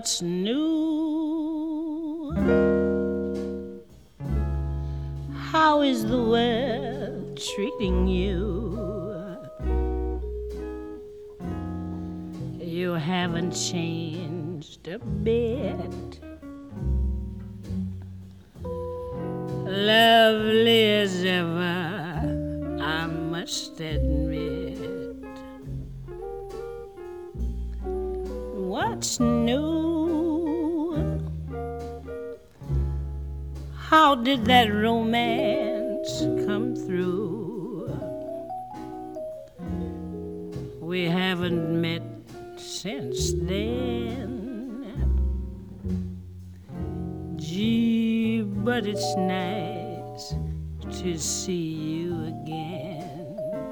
What's new? How is the world treating you? You haven't changed a bit. Lovely as ever, I must admit. What's new? How did that romance come through? We haven't met since then. Gee, but it's nice to see you again.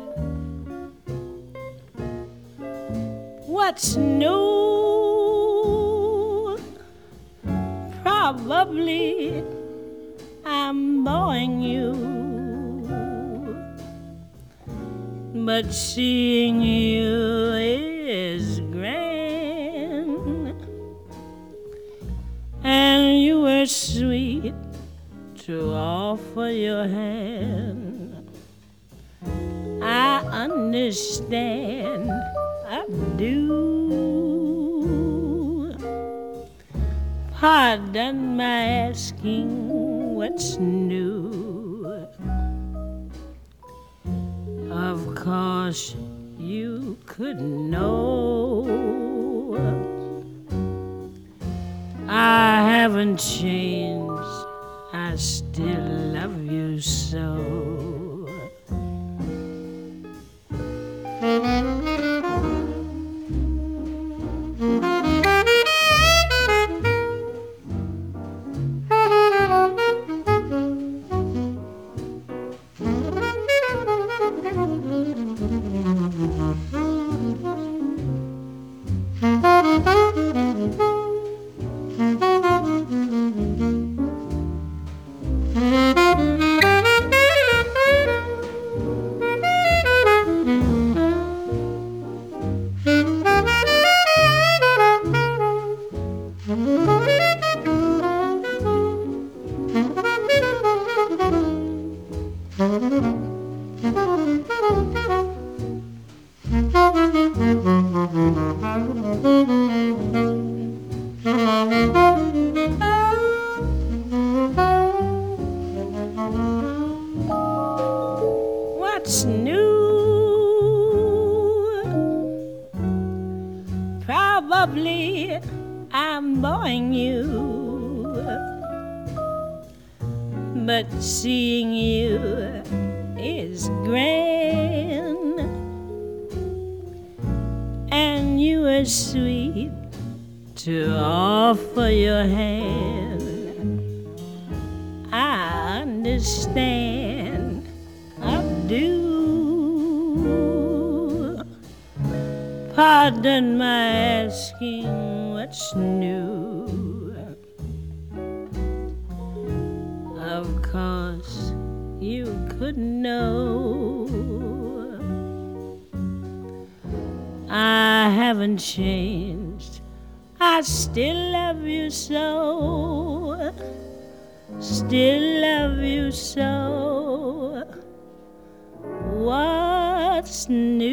What's new? Probably I'm boring you, but seeing you is grand, and you were sweet to offer your hand. I understand, I do. Pardon my asking what's new. Of course you could know I haven't changed, I still love you so. What's new? Probably I'm boring you, but seeing you is grand, and you are sweet to offer your hand. I understand, I do. Pardon my asking what's new. Of course you could know I haven't changed, I still love you so. Still love you so. What's new?